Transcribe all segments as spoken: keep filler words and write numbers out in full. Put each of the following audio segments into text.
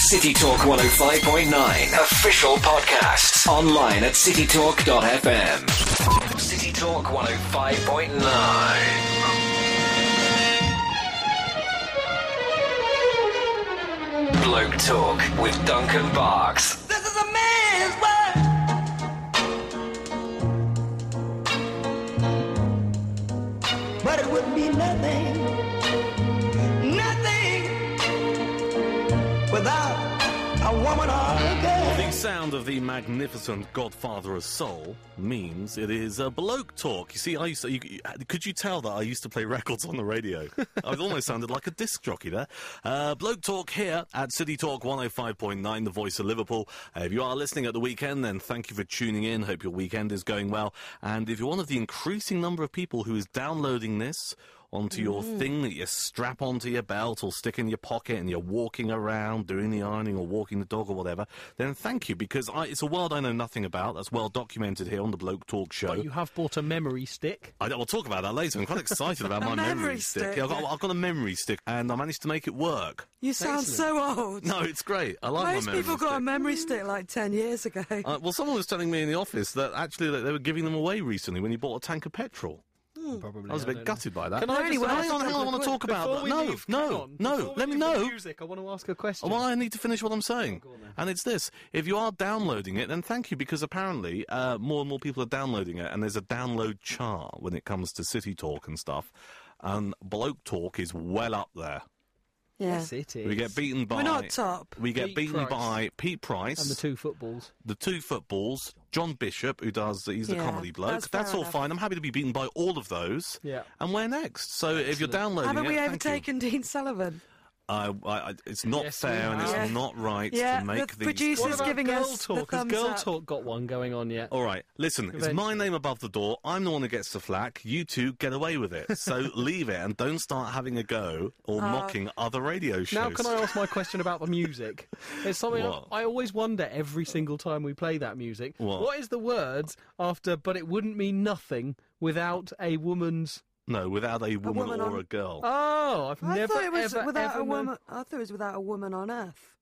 City Talk one oh five point nine official podcasts online at city talk dot f m. City Talk one oh five point nine. Bloke Talk with Duncan Barks. This is a man's world, but it would be nothing, nothing without a woman or a girl. The sound of the magnificent Godfather of Soul means it is a bloke talk. You see, I used to, you, could you tell that I used to play records on the radio? I almost sounded like a disc jockey there. Uh, bloke talk here at City Talk one oh five point nine, the voice of Liverpool. Uh, if you are listening at the weekend, then thank you for tuning in. Hope your weekend is going well. And if you're one of the increasing number of people who is downloading this onto your mm. thing that you strap onto your belt or stick in your pocket and you're walking around doing the ironing or walking the dog or whatever, then thank you, because I, it's a world I know nothing about. That's well documented here on the Bloke Talk Show. But you have bought a memory stick. I, we'll talk about that later. I'm quite excited about my memory memory stick. stick. Yeah, I've, got, I've got a memory stick and I managed to make it work. You sound Excellent. so old. No, it's great. I like Most my memory people stick. got a memory stick like ten years ago. Uh, well, someone was telling me in the office that actually that they were giving them away recently when you bought a tank of petrol. Probably. I was a bit gutted by that. Can I Anyway, just hang on, hang on, I want to talk about that. No, leave, no, on, no, let me leave the know. Music, I want to ask a question. Well, I need to finish what I'm saying. Oh, go on then. And it's this. If you are downloading it, then thank you, because apparently uh, more and more people are downloading it, and there's a download chart when it comes to City Talk and stuff. And Bloke Talk is well up there. Yeah. Yes, it is. We get beaten by... We're not top. We get Pete beaten Price. by Pete Price. And the two footballs. The two footballs, John Bishop, who does, he's a Yeah, comedy bloke. that's That's, fair all enough. fine. I'm happy to be beaten by all of those. Yeah. And where next? So if you're Excellent. downloading Haven't it, we thank you. overtaken Dean Sullivan? I, I, I, it's not Yes, we fair and it's have. not right Yeah, to make the these... producers What about giving Girl us the Talk? Has thumbs Girl up. Talk got one going on yet? All right, listen, it's my Eventually. name above the door. I'm the one that gets the flack. You two get away with it. So leave it and don't start having a go or mocking other radio shows. Now can I ask my question about the music? It's something What? I, I always wonder every single time we play that music. What? What is the words after, but it wouldn't mean nothing without a woman's... No, without a woman, woman or on- a girl. Oh, I've I never thought it was ever, without ever a known- woman. I thought it was without a woman on Earth.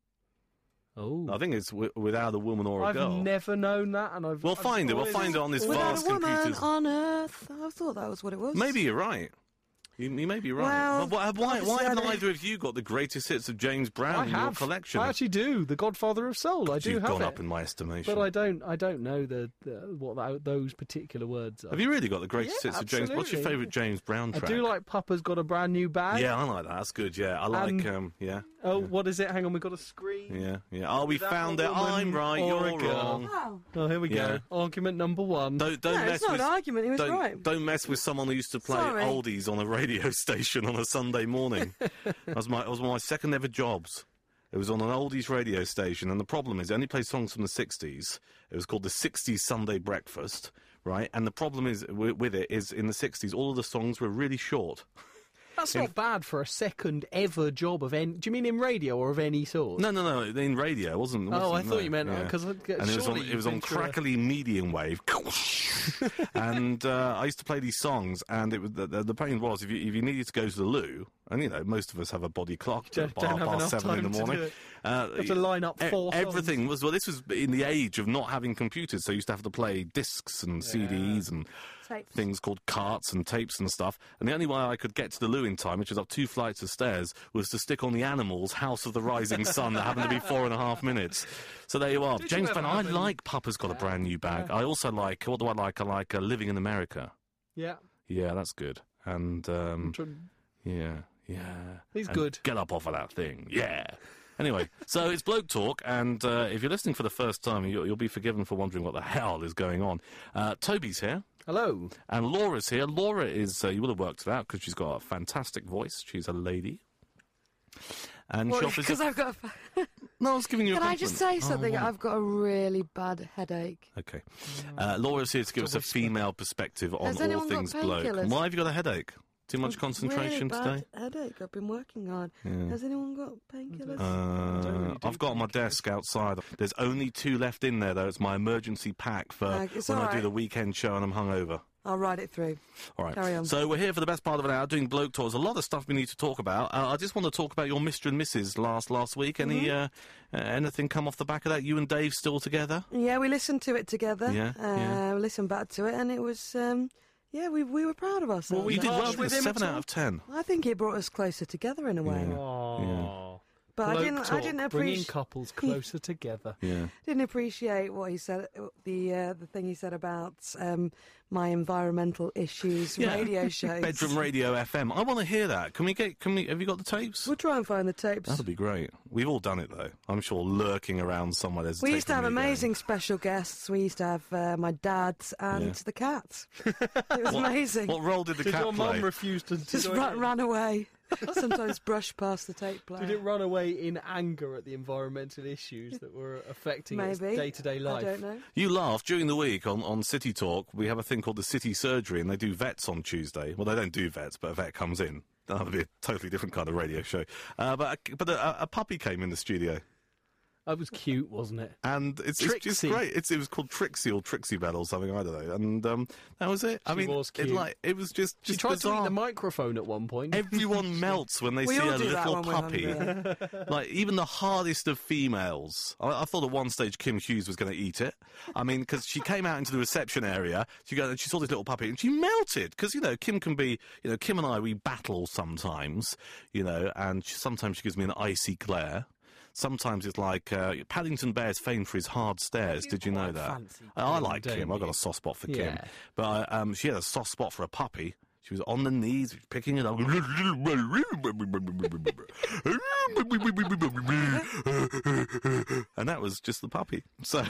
Oh. I think it's w- without a woman or a I've girl. never known that, and I've... We'll I've find it. We'll always- find it on this Without vast a woman computers. on Earth. I thought that was what it was. Maybe you're right. You, you may be right. Well, But why, why, obviously why I haven't don't- either of you got the greatest hits of James Brown I in have. your collection? I actually do. The Godfather of Soul. I do You've have gone it. up in my estimation. But I don't. I don't know the, the what that, those particular words are. Have you really got the greatest Yeah, hits of James? What's your absolutely. favourite James Brown I track? do like Papa's Got a Brand New Bag. Yeah, I like that. That's good. Yeah, I like. Um, um, yeah, Oh, what is it? Hang on, we've got a screen. yeah, yeah. Oh, we Without found a it. woman I'm right. or a You're girl. wrong. Oh. Oh, here we Yeah. go. Argument number one. Don't don't No, mess it's not with. an argument. He was don't, right. don't mess with someone who used to play Sorry. oldies on a radio station on a Sunday morning. that was my that was one of my second ever jobs. It was on an oldies radio station, and the problem is, it only played songs from the sixties. It was called the sixties Sunday Breakfast, right? And the problem is with, with it is, in the sixties, all of the songs were really short. That's not bad for a second ever job of any... Do you mean in radio or of any sort? No, no, no. In radio, it wasn't. It Oh, wasn't, I thought no, you meant yeah. because And it was on. surely It was you've on been through a- crackly medium wave, and uh, I used to play these songs. And it was the, the, the pain was if you if you needed to go to the loo, and you know most of us have a body clock Don't- at don't half have past enough seven in time the to morning. do it. Uh, You have to line up e- four Everything was well. This was in the age of not having computers, so you used to have to play discs and C Ds and Tapes. things called carts and tapes and stuff. And the only way I could get to the loo in time, which was up two flights of stairs, was to stick on the Animals' House of the Rising Sun. That happened to be four and a half minutes. So there you are. Did you James ever Brown. I have any- like Papa's Got a Brand New Bag. I also like, what do I like? I like uh, Living in America. Yeah. Yeah, that's good. And, um, Tr- yeah, yeah. He's And good. Get up off of that thing. Yeah. Anyway, so it's Bloke Talk, and uh, if you're listening for the first time, you'll, you'll be forgiven for wondering what the hell is going on. Uh, Toby's here. Hello. And Laura's here. Laura is, uh, you will have worked it out because she's got a fantastic voice. She's a lady. And she offers... Because I've got. A... No, I was giving you Can a I compliment. just say Oh, something? what? I've got a really bad headache. Okay. Uh, Laura's here to give us a whisper. female perspective on Has all anyone got things bloke. painkillers? Why have you got a headache? Too much concentration really today? bad headache. I've been working hard. Has anyone got painkillers? Uh, I've got on my desk outside. There's only two left in there, though. It's my emergency pack for Uh, it's when all I do right. the weekend show and I'm hungover. I'll ride it through. All right. Carry on. So we're here for the best part of an hour doing bloke tours. A lot of stuff we need to talk about. Uh, I just want to talk about your Mister and Missus last last week. Any Mm-hmm. uh, uh, anything come off the back of that? You and Dave still together? Yeah, we listened to it together. Yeah, uh, yeah. We listened back to it, and it was, um, yeah, we we were proud of ourselves. Well, You did harsh well. with Didn't you? him Seven at out all? of ten. I think it brought us closer together in a way. Aww. But I Bloke didn't, I talk, didn't bringing appreciate, couples closer together. Yeah. didn't appreciate what he said. The uh, the thing he said about um, my environmental issues Yeah. radio shows. Bedroom Radio F M. I want to hear that. Can we get? Can we? Have you got the tapes? We'll try and find the tapes. That'd be great. We've all done it though. I'm sure lurking around somewhere. There's. a We tape used to of have me going, amazing special guests. We used to have uh, my dad and Yeah. the cat. It was amazing. What role did the Did cat your play? mum refuse to, to Just join ran, in? ran away. Sometimes brush past the tape player. Did it run away in anger at the environmental issues that were affecting its Maybe. day-to-day life? I don't know. You laugh. During the week on, on City Talk, we have a thing called the City Surgery, and they do vets on Tuesday. Well, they don't do vets, but a vet comes in. That'll be a totally different kind of radio show. Uh, but a, but a, a puppy came in the studio, That was cute, wasn't it? and it's, it's just Trixie. great. It's, it was called Trixie or Trixie Bell or something, I don't know. And um, that was it. I She mean, was It, cute. like, it was just, She just tried bizarre. to eat the microphone at one point. Everyone melts when they We see all a do that little when we're puppy. hungry. Like, even the hardest of females. I, I thought at one stage Kim Hughes was going to eat it. I mean, because she came out into the reception area, she, go, she saw this little puppy, and she melted. Because, you know, Kim can be, you know, Kim and I, we battle sometimes, you know, and she, sometimes she gives me an icy glare. Sometimes it's like uh, Paddington Bear's famed for his hard stares. Did you know quite that? fancy I, I Kim, like don't Kim. I've got you? a soft spot for Kim. Yeah. But uh, um, she had a soft spot for a puppy. She was on the knees, picking it up. And that was just the puppy. So,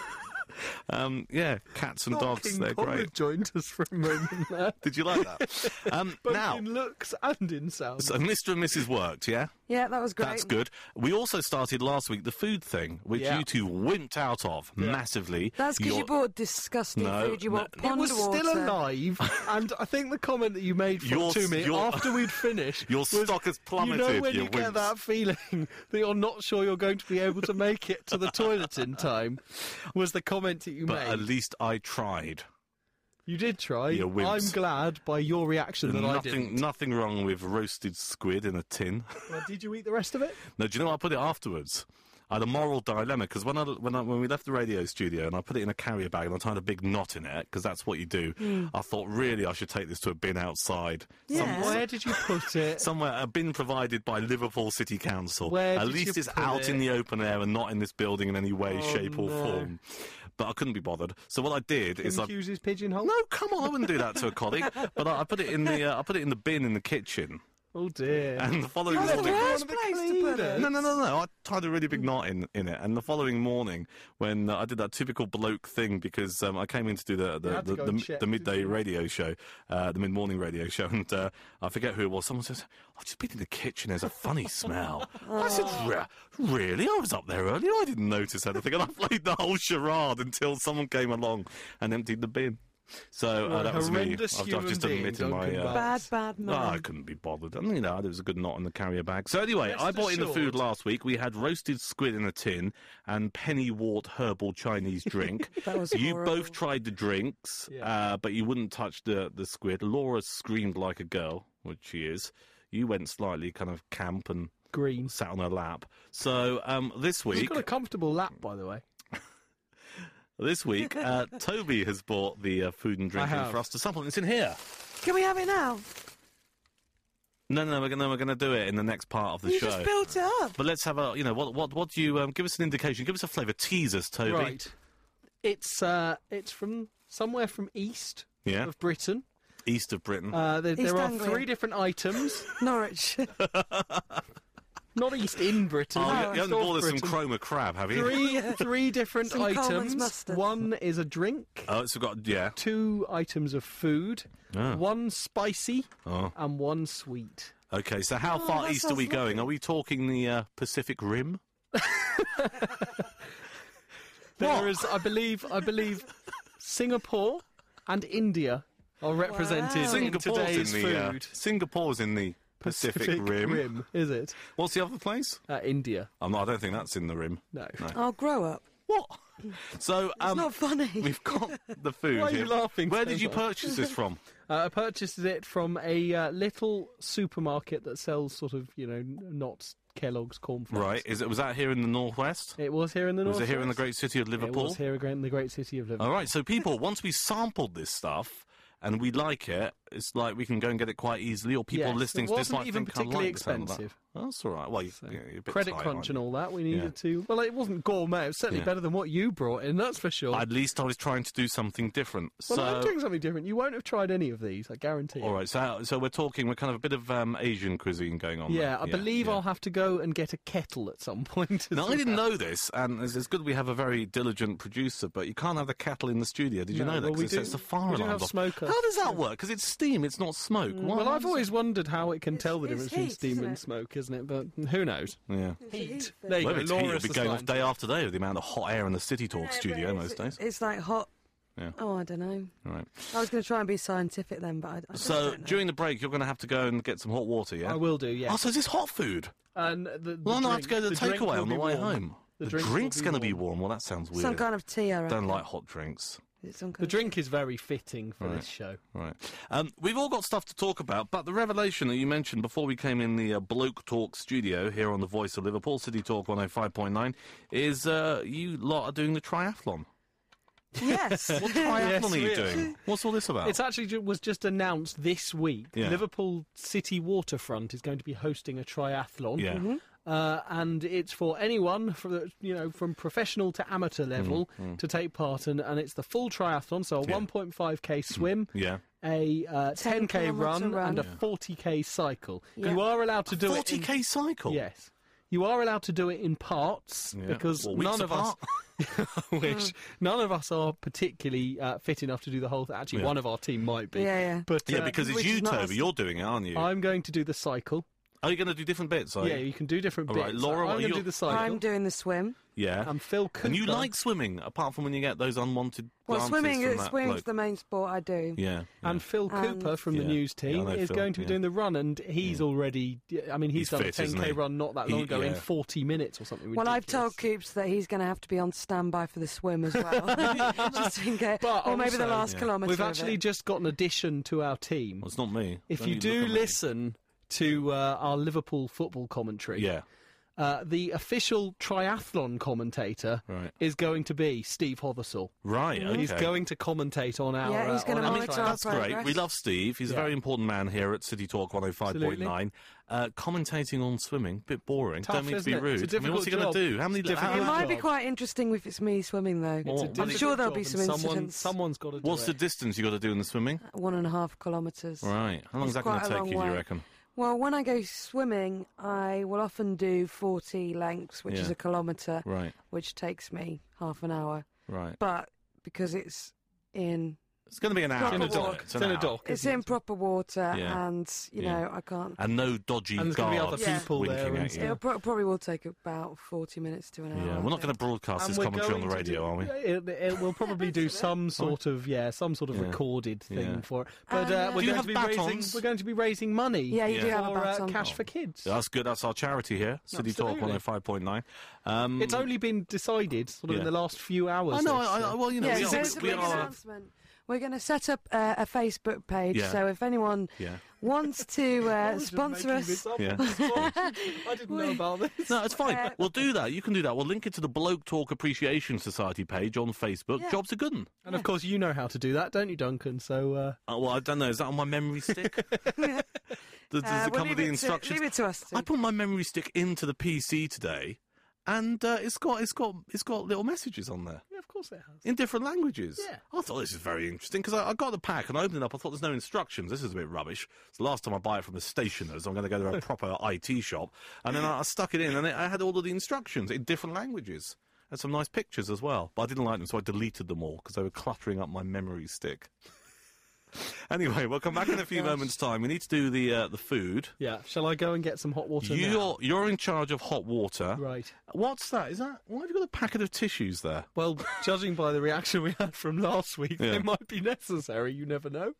um, yeah, cats and dogs, King they're Kong great. had joined us for a moment there. Did you like that? Um, Both now, in looks and in sound. so Mister and Missus worked, yeah? Yeah, that was great. That's good. We also started last week the food thing, which Yeah. you two wimped out of massively. That's because you You're- bought disgusting No, food. You no. bought It It pond was water. still alive, and I think the comment that you made for, Your- to me your- after we'd finished Your was, stock has plummeted, You know when you you get wimps. that feeling that you're not sure you're going to be able to make it to the toilet in time, was the comment that you But made. at least I tried. You did try. You wimps. I'm glad by your reaction that I nothing, didn't. nothing wrong with roasted squid in a tin. Well, did you eat the rest of it? No, do you know what? I put it afterwards. I had a moral dilemma because when I, when I when we left the radio studio and I put it in a carrier bag and I tied a big knot in it because that's what you do. I thought really I should take this to a bin outside. Yeah. Some- Where did you put it? Somewhere, a bin provided by Liverpool City Council. Where At did least you it's put out it? in the open air and not in this building in any way, Oh, shape, or no. form. But I couldn't be bothered. So what I did is I. Kim Hughes's pigeonhole? No, come on! I wouldn't do that to a colleague. But I, I put it in the uh, I put it in the bin in the kitchen. Oh dear. And the following That's the morning. worst One of the place to put it. No, no, no, no. I tied a really big knot in, in it. And the following morning, when uh, I did that typical bloke thing, because um, I came in to do the You the, had to the, go the, and check, the didn't midday you? radio show, uh, the mid-morning radio show, and uh, I forget who it was. Someone says, I've just been in the kitchen, there's a funny smell. I said, Re- really? I was up there earlier, I didn't notice anything. And I played the whole charade until someone came along and emptied the bin. So You're uh, a that was me. horrendous I've, I've human just being, admitted my... Duncan Uh, Bad, bad man. Oh, I couldn't be bothered. I mean, you know, there was a good knot in the carrier bag. So anyway, Rest I bought in the food assured. last week. We had roasted squid in a tin and pennywort herbal Chinese drink. That was You horrible. both tried the drinks, Yeah. uh, but you wouldn't touch the, the squid. Laura screamed like a girl, which she is. You went slightly kind of camp and Green. sat on her lap. So um, this She's week, got a comfortable lap, by the way. this week, uh, Toby has bought the uh, food and drink I in have. for us to supplement. It's in here. Can we have it now? No, no, we're gonna we're gonna do it in the next part of the You show. just built it up. But let's have a, you know, what, what, what do you, um, give us an indication, give us a flavour, tease us, Toby. Right. It's uh, it's from somewhere from east Yeah, of Britain. east of Britain. Uh, there East there are Anglia. three different items. Norwich. Not east in Britain. oh, you, east you haven't of bought us some Britain. chroma crab, have you? Three, three different Some Coleman's items. mustard. One is a drink. Oh, so we've got, yeah. Two items of food. Oh. One spicy Oh. and one sweet. Okay, so how Oh, far that east are we sounds going? lovely. Are we talking the uh, Pacific Rim? There is, I believe, I believe, Singapore and India are represented Wow. in Singapore's today's in the, uh, food. Singapore's in the Pacific, Rim. is it? What's the other place? Uh, India. I'm not, I don't think that's in the Rim. No. No. I'll grow up. What? So, It's um, not funny. we've got the food Why are here. you laughing Where so did you much? purchase this from? Uh, I purchased it from a uh, little supermarket that sells sort of, you know, n- not Kellogg's cornflakes. Right. Is it was that here in the northwest? It was here in the Was north. it here in the great city of It Liverpool? was here in the great city of Liverpool. All right. So, people, once we sampled this stuff and we like it, it's like we can go and get it quite easily. Or people Yes, listening it to this wasn't might even think, I particularly like the sound of that. expensive. Oh, that's all right. Well, you, So, yeah, you're a bit Credit tight, crunch aren't and you? all that, we needed Yeah. to. Well, it wasn't gourmet. It was certainly Yeah. better than what you brought in, that's for sure. At least I was trying to do something different. well, so, I'm doing something different. You won't have tried any of these, I guarantee. all you. right. So, so we're talking. We're kind of a bit of um, Asian cuisine going on. Yeah, there. I believe yeah. I'll have to go and get a kettle at some point. as Now, I well. didn't know this, and it's, it's good we have a very diligent producer, but you can't have the kettle in the studio. Did you No, know that? well, 'Cause we it do- sets the fire we do alarms have off. smoker. How does that work? Because it's steam, it's not smoke. Why- Well, how I've does always wondered how it can It's- tell the it's difference between heat, steam isn't and it? smoke, isn't it? But who knows? it- Yeah. It's a heat thing. There you Well, go. it's heat. It'll Laura's be the going off scientist. day after day with the amount of hot air in the City Talk Yeah, studio but most it's, days. It's like hot. Yeah. Oh, I don't know. Right. I was going to try and be scientific then, but I, I just So, don't know. during the break, you're going to have to go and get some hot water, yeah? I will do, yeah. Oh, so is this hot food? And the, the Well, no, I have drink- to go to the, drink takeaway will on the be way warm. home. The The, drink will drink's be going to be warm. warm. Well, that sounds weird. some kind of tea, I reckon. Don't like hot drinks. Is it some kind The of drink is very fitting for Right. this show. Right. Um, we've all got stuff to talk about, but the revelation that you mentioned before we came in the uh, Bloke Talk studio here on the Voice of Liverpool, City Talk one oh five point nine, is uh, you lot are doing the triathlon. Yes. What triathlon Yes, are you we are. doing? What's all this about? It's actually ju- was just announced this week. Yeah. Liverpool City Waterfront is going to be hosting a triathlon. yeah. Mm-hmm. Uh, and it's for anyone, for the, you know, from professional to amateur level, to take part, and, and it's the full triathlon. So a Mm, Yeah. one point five k swim, Yeah. a uh, ten k kilometre run, run. and a Yeah. forty k cycle. Yeah. You are allowed to do forty it. k cycle? In, yes, you are allowed to do it in parts Yeah. because Well, weeks none of apart. us, which none of us are particularly uh, fit enough to do the whole thing. Actually, Yeah. one of our team might be. Yeah, yeah. But Yeah, uh, because it's which you, is not Toby. us. You're doing it, aren't you? I'm going to do the cycle. Are you going to do different bits? Are Yeah, you? you can do different All right, bits. Laura, I'm what are going to you- do the cycle. I'm doing the swim. Yeah. I'm Phil Cooper. And you like swimming, apart from when you get those unwanted Well, glances swimming from is that swimming's bloke. the main sport I do. Yeah. yeah. And Phil And- Cooper from the Yeah. news Yeah, I team know is Phil, going to be yeah. doing the run, and he's already. I mean, he's, He's done fit, a isn't ten k he? run not that long He- ago in yeah. forty minutes or something. Well, I've ridiculous. told Coops that he's going to have to be on standby for the swim as well. Just in case. But or maybe the also- last Yeah. kilometre. We've of actually it. just got an addition to our team. Well, it's not me. If Don't you look do at me. listen to uh, our Liverpool football commentary, Yeah. uh, the official triathlon commentator Right. is going to be Steve Hothersall. Right. Okay. He's going to commentate on our. Yeah, he's uh, gonna on our monitor I mean, our triathlon. that's great. progress. We love Steve. He's a Yeah. very important man here at City Talk one oh five point nine. Uh, commentating on swimming, bit boring. Tough, Don't mean to isn't be it? rude. It's a I mean, what's he difficult going to job. do? How many? It's a how- It difficult how- might be job. quite interesting if it's me swimming, though. Well, It's a I'm difficult sure there'll job, be and some someone, incidents. Someone's got to do What's it. the distance you got to do in the swimming? One and a half kilometres. Right. How long is It's that going quite to a take you? long Do you way. reckon? Well, when I go swimming, I will often do forty lengths, which Yeah. is a kilometre, Right. which takes me half an hour. Right. But because it's in It's going to be an hour. It's in a isn't dock. it? It's in a hour. dock. it's isn't in it? proper water, Yeah. and you Yeah. know I can't. And no dodgy And there's gonna be guards other Yeah. people winking there. at And you. It'll pro- probably will take about forty minutes to an hour. Yeah, I we're not going to think. broadcast And this we're commentary on the going to radio, do- are we? It, it will probably do some sort of yeah, some sort of Yeah. recorded thing Yeah. for it. But And, uh, uh, we're Do you going have to be batons? raising we're going to be raising money. Yeah, you Yeah. do have a for uh, baton. Cash for Kids. That's good. That's our charity here, City Talk Absolutely. one oh five point nine. Um, It's only been decided sort of Yeah. in the last few hours. I know. this, I, uh, I, well, you know, Yeah, we so are. it's a We big are announcement. We're going to set up uh, a Facebook page, Yeah. so if anyone yeah. wants to I uh, was just sponsor making us, this up. Yeah. I didn't know about this. No, it's fine. Uh, we'll do that. You can do that. We'll link it to the Bloke Talk Appreciation Society page on Facebook. Yeah. Jobs are good 'un. And of course, you know how to do that, don't you, Duncan? So uh, Oh, well, I don't know. Is that on my memory stick? does does uh, it we'll come leave with the it to- instructions? leave it to us. To. I put my memory stick into the P C today, and uh, it's got it's got it's got little messages on there. yeah, of course it has. In different languages. Yeah. I thought this is very interesting because I, I got the pack and I opened it up. I thought there's no instructions. This is a bit rubbish. It's the last time I buy it from a stationer's. I'm going to go to a proper I T shop. And then I, I stuck it in and it, I had all of the instructions in different languages. And some nice pictures as well. But I didn't like them, so I deleted them all because they were cluttering up my memory stick. Anyway, we'll come back in a few Gosh. moments' time. We need to do the uh, the food. Yeah. Shall I go and get some hot water now? You're you're in charge of hot water. Right. What's that? Is that why have you got a packet of tissues there? Well, judging by the reaction we had from last week, Yeah. they might be necessary. You never know.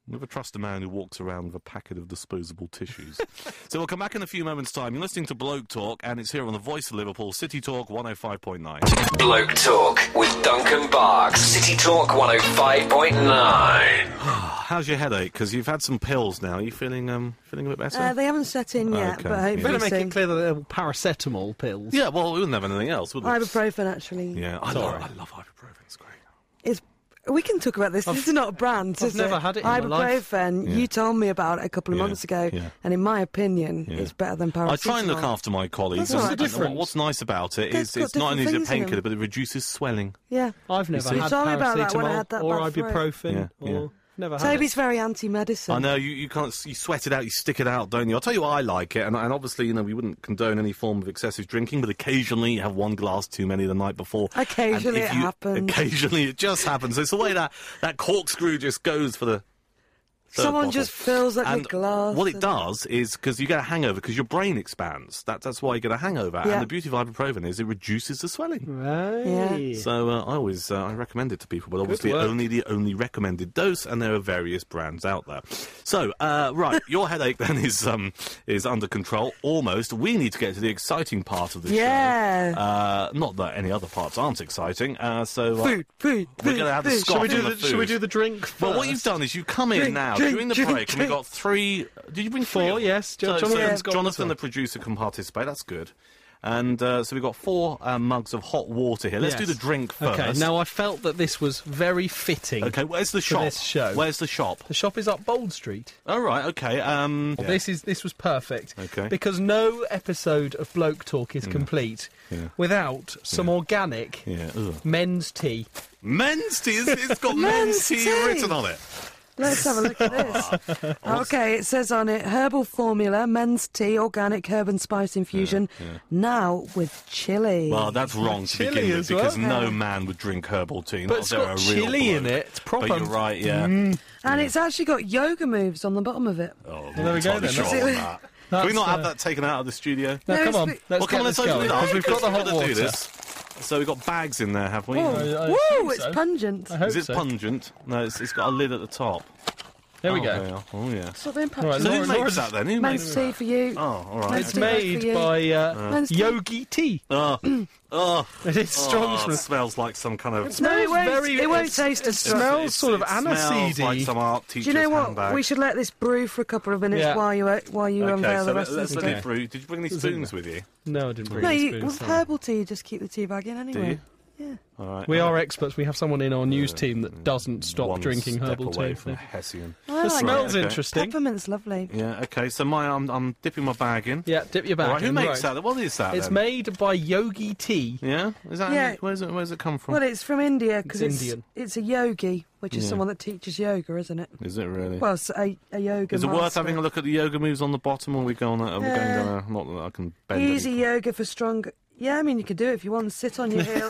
Never trust a man who walks around with a packet of disposable tissues. So we'll come back in a few moments' time. You're listening to Bloke Talk, and it's here on the Voice of Liverpool, City Talk one oh five point nine. Bloke Talk with Duncan Barks. City Talk one oh five point nine. How's your headache? Because you've had some pills now. Are you feeling um feeling a bit better? Uh, they haven't set in yet, Okay, but yeah. hopefully Better make soon. it clear that they're paracetamol pills. yeah, well, we wouldn't have anything else, would we? Ibuprofen, actually. Yeah, I It's love, all right. I love ibuprofen. It's great. It's, we can talk about this. This is not a brand, I've is never it? had it in my life. Ibuprofen, Yeah. you told me about it a couple of Yeah, months ago, yeah. and in my opinion, Yeah. it's better than paracetamol. I try and look after my colleagues. That's all and- right. and difference? What's nice about it It's is got it's not only different is it things in painkiller, them. but it reduces swelling. Yeah. I've never see? had You told me about that when I paracetamol had that or bad throat. ibuprofen. Yeah, or yeah. Never had Toby's it. very anti-medicine. I know, you, you can't, you sweat it out, you stick it out, don't you? I'll tell you why I like it, and, and obviously, you know, we wouldn't condone any form of excessive drinking, but occasionally you have one glass too many the night before. and Occasionally if it you- happens. Occasionally it just happens. It's the way that, that corkscrew just goes for the third Someone bottle. just fills up And your glass. what it and- does is, because you get a hangover, because your brain expands. That, that's why you get a hangover. Yeah. And the beauty of ibuprofen is it reduces the swelling. Right. Yeah. So uh, I always uh, I recommend it to people, but obviously work. only the only recommended dose, and there are various brands out there. So uh, right, your headache then is um is under control almost. We need to get to the exciting part of the Yeah. show. Uh, not that any other parts aren't exciting. Uh, so uh, Food, food, we're food, going to have the food. scotch Shall we do and the, the food. shall we do the drink first? Well, what you've done is you've come in Drink, now drink, during the drink, break, and we drink. got three. Did you bring three? Four, of them? yes. Jo- So, Jonathan's so got Jonathan, one. the producer, can participate. That's good. And uh, so we've got four uh, mugs of hot water here. Let's Yes. do the drink first. Okay, now I felt that this was very fitting. Okay, where's the for shop? this show. Where's the shop? The shop is up Bold Street. Oh, right, okay. Um, yeah. This is this was perfect. Okay. Because no episode of Bloke Talk is complete Yeah. without some organic Yeah. Ugh. men's tea. Men's tea. It's, it's got men's Men's tea, tea. written on it. Let's have a look at this. Okay, it says on it, herbal formula, men's tea, organic herb and spice infusion, now with chili. Well, that's wrong to Chilli begin with as well. because no man would drink herbal tea. But not it's if they're got a real chili in bloke. it. It's proper. But you're right, yeah. and it's actually got yoga moves on the bottom of it. Oh, there we go entirely then. sure That's on it. that. Can we That's, not have uh, that taken out of the studio? Now, No, come it's on. bit- Let's well, come get on, let's this open going, it up. because we've got the hot Gotta water. do this. So we've got bags in there, have we? I- I Woo, assume it's so. pungent. I hope Is it so. pungent? No, it's, it's got a lid at the top. There we Oh, go. yeah. Oh, yeah. Stop being All right, So pungent. who Laura- makes Laura's- that then? Who makes Men's that? tea for you. Oh, all right. Men's It's tea made for you. by uh, Men's tea. Yogi Tea. Oh, oh, It is strong. oh, smell. it smells like some kind of... No, it smells won't, very- it won't it's- taste as it strong. smells sort of it smells aniseedy. like some art Do teacher's you know what? handbag. We should let this brew for a couple of minutes Yeah. while you uh, while you Okay, unveil so the rest let, let's of let the it tea. brew. Did you bring any Is it- spoons with you? No, I didn't bring No, any you, spoons, with sorry. herbal tea, you just keep the tea bag in Do anyway. you? Yeah. All right. We all are right. experts. We have someone in our news team that doesn't stop One drinking step herbal away tea. from so- Hessian. I The like smell's okay. interesting. Peppermint's lovely. Yeah, okay, so my, I'm, I'm dipping my bag in. Yeah, dip your bag All right, who in, makes right. that? What is that It's then? made by Yogi Tea. Yeah? Is that Yeah. where's it where's it come from? Well, it's from India because It's it's, Indian. it's a yogi, which is Yeah. someone that teaches yoga, isn't it? Is it really? Well, it's a, a yoga Is it worth master. having a look at the yoga moves on the bottom, or are we going? Are we going Uh, down a, not that I can bend. Easy any- yoga for strong. Yeah, I mean, you could do it if you want. Sit on your heel.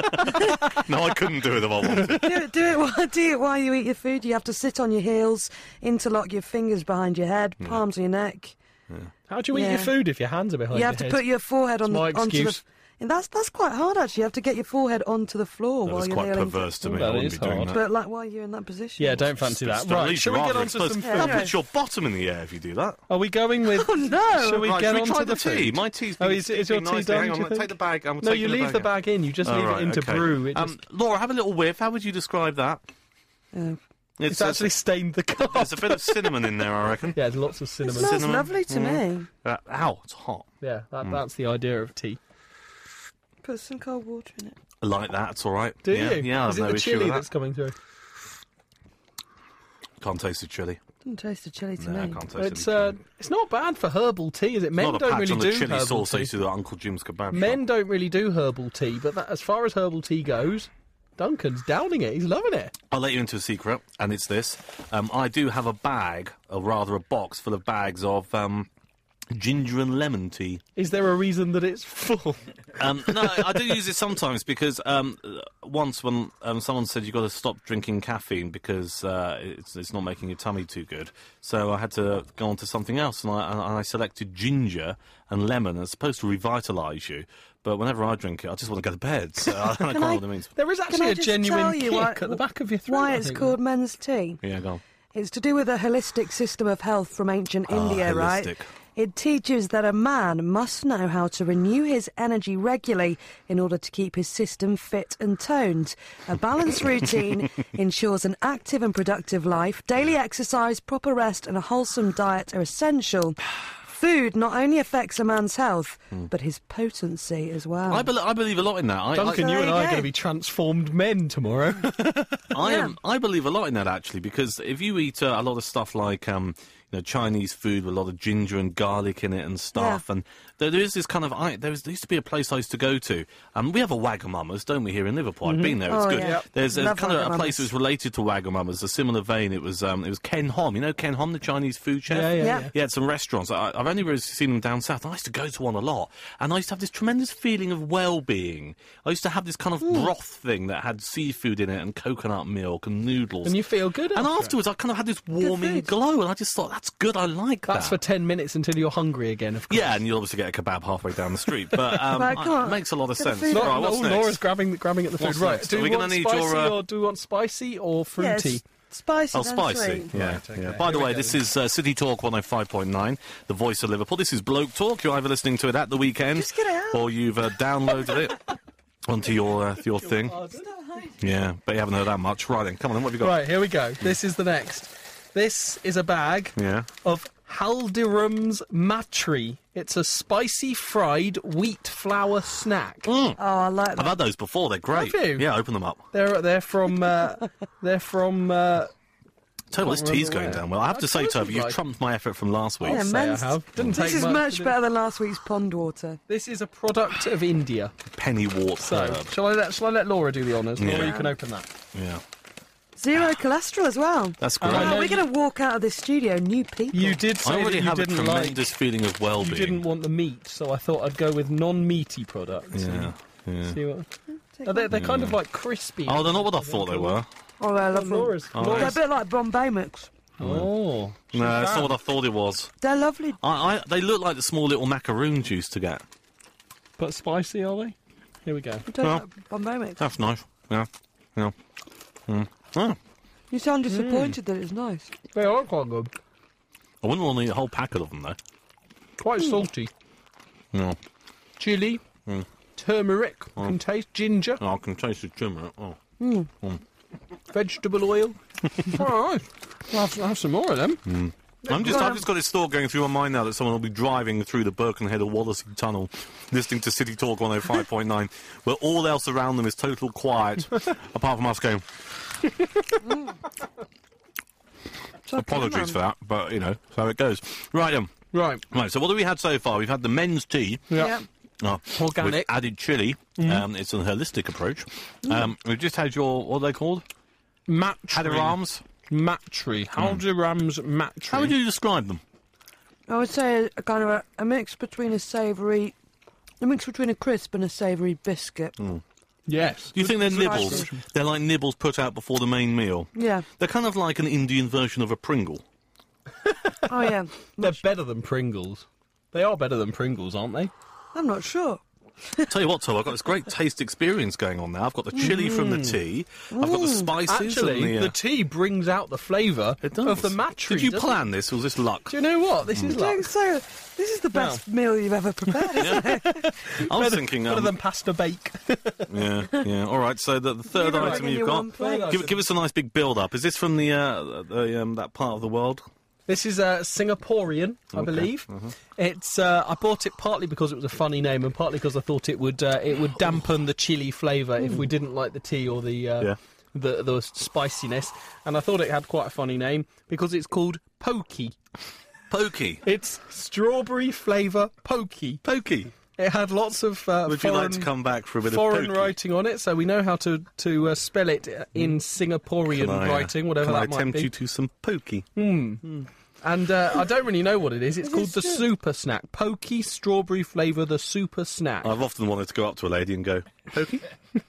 No, I couldn't do it if I wanted. do it. Do it. While, do it while you eat your food. You have to sit on your heels, interlock your fingers behind your head, palms on your neck. How do you eat Yeah. your food if your hands are behind you your have to head? put your forehead on That's the my onto the. excuse. And that's that's quite hard actually. You have to get your forehead onto the floor That while was you're quite kneeling. perverse to me. That I wouldn't is be doing hard. that. But like while you're in that position. Yeah, don't fancy that. At Right, least shall you we are get very on to some exposed. food? That Yeah. puts your bottom in the air if you do that. Are we going with... Oh no! Shall we Right, get should we on try to the the tea? food? My tea's Oh, been is, is your sipping tea nicely. done, Hang do you on, think? take the bag. I'm No, taking you the leave bag the out. bag in. You just Oh, leave right, it in to okay. brew. It Um, just, Laura, have a little whiff. How would you describe that? Uh, it's actually stained the cup. There's a bit of cinnamon in there, I reckon. Yeah, there's lots of it cinnamon. smells cinnamon. lovely to me. Uh, ow, it's hot. Yeah, that, Mm. that's the idea of tea. Put some cold water in it. I like that. It's all right. Do yeah, you? Yeah, Is I've it no the issue chili with that's that. coming through? Can't taste the chili. Doesn't taste of chili to No, I me. can't taste It's any uh, chili. it's not bad for herbal tea, is it? Men Not a don't patch really on do the chili herbal sauce they tea. used to do at Uncle Jim's kebab Men shop. don't really do herbal tea, but that, as far as herbal tea goes, Duncan's downing it. He's loving it. I'll let you into a secret, and it's this. Um, I do have a bag, or rather a box full of bags of um, ginger and lemon tea. Is there a reason that it's full? Um, no, I do use it sometimes because um, once when um, someone said you've got to stop drinking caffeine because uh, it's, it's not making your tummy too good, so I had to go on to something else, and I, and I selected ginger and lemon. It's supposed to revitalise you, but whenever I drink it, I just want to go to bed. So I don't know I- what it means. There is Can actually I a just genuine tell you kick why, at the back of your throat. why I it's think. called men's tea? Yeah, go on. It's to do with a holistic system of health from ancient Ah, India, right? holistic. It teaches that a man must know how to renew his energy regularly in order to keep his system fit and toned. A balanced routine ensures an active and productive life. Daily exercise, proper rest and a wholesome diet are essential. Food not only affects a man's health, but his potency as well. I, be- I believe a lot in that. I, Duncan, I, you There and you I are go. going to be transformed men tomorrow. I, Yeah. am, I believe a lot in that, actually, because if you eat uh, a lot of stuff like um, you know, Chinese food with a lot of ginger and garlic in it and stuff, Yeah. and there, there is this kind of... I, there, was, there used to be a place I used to go to. Um, we have a Wagamama's, don't we, here in Liverpool? I've been there, it's Oh, good. yeah. Yep. There's a Love kind of a Wagamama's. place that was related to Wagamama's, a similar vein. It was um, it was Ken Hom. You know Ken Hom, the Chinese food chef? Yeah, yeah, Yeah. yeah. He had some restaurants. I, I've only really seen them down south. I used to go to one a lot, and I used to have this tremendous feeling of well-being. I used to have this kind of broth thing that had seafood in it and coconut milk and noodles. And you feel good And after it. afterwards, I kind of had this warming food. glow, and I just thought, that's good. I like That's for that. ten minutes until you're hungry again, of course. Yeah, and you'll obviously get a kebab halfway down the street, but um, Right, come I- on. it makes a lot of Get the sense. food. Not, Right, what's oh, next? Laura's grabbing, grabbing at the food. What's right, next? do Are we we want gonna need spicy your, uh, or do we want spicy or fruity? Yes, spicy Oh, and spicy. sweet. Yeah, Right, okay. yeah. By Here the we way, go this then. is uh, City Talk one oh five point nine, the voice of Liverpool. This is Bloke Talk. You're either listening to it at the weekend, Just get it out. or you've uh, downloaded it onto your uh, your thing. Yeah, but you haven't heard that much. Right then, come on then, what have you got? Right, here we go. This is the next. This is a bag Yeah. of Haldiram's Matri. It's a spicy fried wheat flour snack. Oh, I like I've that. had those before. They're great. Have you? Yeah, open them up. They're they're from uh, they're from. Uh, Tell you what, this Can't tea's remember going where. down well. I have to say, Of course Toby, it's you've right. trumped my effort from last week. Yeah, say I men's- have. Didn't This take is much, much did it? better than last week's pond water. This is a product of India. Penny wart So, herb. shall I let shall I let Laura do the honours? Laura, Yeah. you can open that. Yeah, Zero cholesterol as well. that's Oh, great. I Wow, know we're you- going to walk out of this studio new people. You did I say that already you have a didn't tremendous like. feeling of well-being. You didn't want the meat, so I thought I'd go with non-meaty products. Yeah, yeah. See what? Oh, they're they're kind of like crispy. Oh, they're not what I thought they were. Oh, I love them. Laura's. Oh, They're a Laura's. bit like Bombay mix. Oh. No, that's not what I thought it was. They're lovely. I, I, they look like the small little macaroons you used to get. But spicy, are they? Here we go. I don't Well. like Bombay mix. That's nice. Yeah, yeah. Mm. Oh, You sound disappointed that it's nice. They are quite good. I wouldn't want to eat a whole packet of them though. Quite salty. No, Chili, Mm. turmeric, can taste ginger, oh I can taste the turmeric. Oh, vegetable oil. All right. I'll have, I'll have some more of them. I'm just, I've just got this thought going through my mind now that someone will be driving through the Birkenhead or Wallasey Tunnel, listening to City Talk one oh five point nine, where all else around them is total quiet, apart from us going. It's okay, Apologies man. for that, but you know, so it goes. Right, um, Right. right. So what have we had so far? We've had the men's tea. Yeah. Uh, Organic. With added chili. Um, it's a holistic approach. Um, we've just had your, what are they called? Matri. Hadirams. Matri. Haldiram's Matri. How would you describe them? I would say a, a kind of a, a mix between a savoury, a mix between a crisp and a savoury biscuit. Yes. Do you think they're Spicy. nibbles? They're like nibbles put out before the main meal. Yeah. They're kind of like an Indian version of a Pringle. Oh yeah. They're better than Pringles. They are better than Pringles, aren't they? I'm not sure. Tell you what, Tom, I've got this great taste experience going on now. I've got the chili from the tea. I've got the spices. Actually, and the, uh, the tea brings out the flavour it does. of the Matri. Did you doesn't it? plan this, or was this luck? Do you know what? This is Don't like say this is the best meal you've ever prepared. Isn't it? I was thinking, better um, than pasta bake. yeah, yeah. All right. So the, the third Leave it item in you've your got, one plate. give, give us a nice big build-up. Is this from the, uh, the um, that part of the world? This is uh, Singaporean, I believe. It's uh, I bought it partly because it was a funny name, and partly because I thought it would uh, it would dampen the chili flavour if we didn't like the tea or the, uh, Yeah. the the spiciness. And I thought it had quite a funny name because it's called Pokey. Pokey. It's strawberry flavour Pokey. Pokey. It had lots of uh, Would you foreign, like to come back for a bit foreign of pokey? writing on it, so we know how to to uh, spell it in Singaporean Can I, uh, writing, whatever can that I might tempt be. you to some pokey? And uh, I don't really know what it is. It's called the good. Super Snack. Pokey strawberry flavour, the Super Snack. I've often wanted to go up to a lady and go, pokey?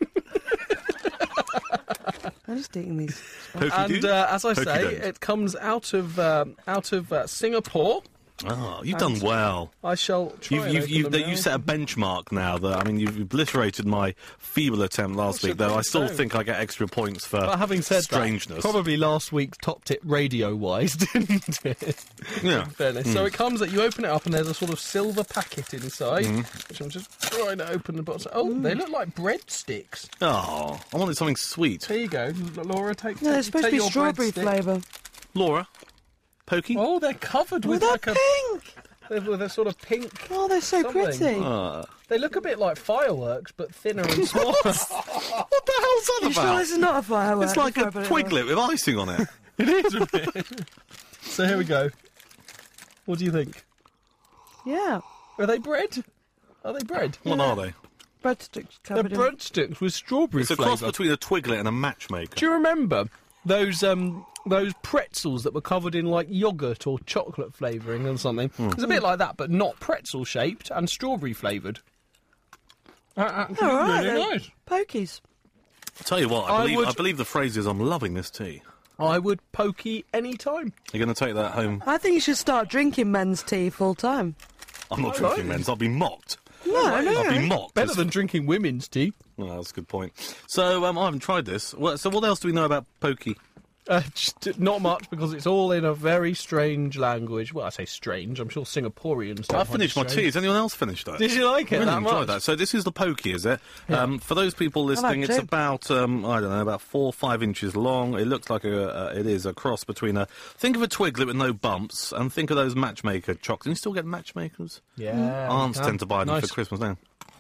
I'm just eating these. Pokey and do? uh, as I Pokey say, don't. it comes out of um, out of uh, Singapore. Oh, you've done well. I shall try You've, and you've, open you've, them you now. set a benchmark now. That I mean, you've obliterated my feeble attempt last I week. Though I suppose still so. think I get extra points for But having said strangeness. that, probably last week topped it radio-wise, didn't it? Yeah. In fairness. So it comes that you open it up and there's a sort of silver packet inside, which I'm just trying to open the box. Oh, they look like breadsticks. Oh, I wanted something sweet. Here you go, L- Laura. Take. No, take, it's supposed to take be your strawberry breadstick. flavour. Laura, Pokey. Oh, they're covered Oh, with they're like a pink! they're with a sort of pink. Oh, they're so Something. pretty. Uh, They look a bit like fireworks, but thinner and smaller. what the hell's that You about? sure this is not a firework? It's like Before I a put it on? twiglet with icing on it. It is a bit. So here we go. What do you think? Yeah. Are they bread? Are they bread? What are they? Breadsticks They're covered in... breadsticks with strawberry It's a cross flavour. between a twiglet and a matchmaker. Do you remember those um those pretzels that were covered in like yogurt or chocolate flavouring and something? Hmm. It's a bit like that, but not pretzel shaped and strawberry flavoured. Uh, actually, All right, really then. nice. Pokies. I'll tell you what, I I believe, would- I believe the phrase is, I'm loving this tea. I would pokey any time. You're going to take that home? I think you should start drinking men's tea full time. I'm not I drinking like men's, I'll be mocked. No, no. I'll be mocked. Better as- than drinking women's tea. Oh, that's a good point. So, um, I haven't tried this. Well, so what else do we know about Pokey? Uh, just not much, because it's all in a very strange language. Well, I say strange. I'm sure Singaporeans don't I find finished it my tea. strange. Has anyone else finished it? Did you like I it really that enjoyed much? that. So this is the Pokey, is it? Um, for those people listening, like it's it. about um, I don't know, about four or five inches long. It looks like a, uh, it is a cross between a. Think of a twiglet with no bumps, and think of those matchmaker chocolates. You still get matchmakers. Yeah. Aunts yeah. tend to buy them Nice. for Christmas now.